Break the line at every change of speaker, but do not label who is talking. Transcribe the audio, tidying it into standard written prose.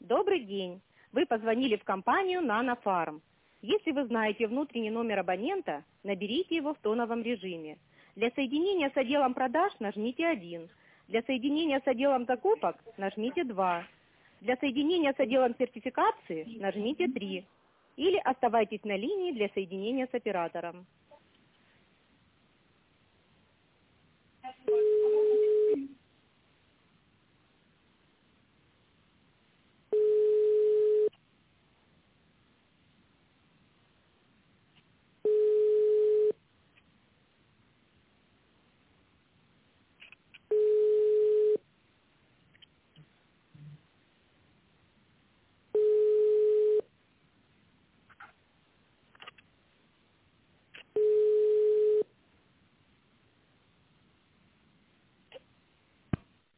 Добрый день. Вы позвонили в компанию «Нанофарм». Если вы знаете внутренний номер абонента, наберите его в тоновом режиме. Для соединения с отделом продаж нажмите 1. Для соединения с отделом закупок нажмите 2. Для соединения с отделом сертификации нажмите 3. Или оставайтесь на линии для соединения с оператором.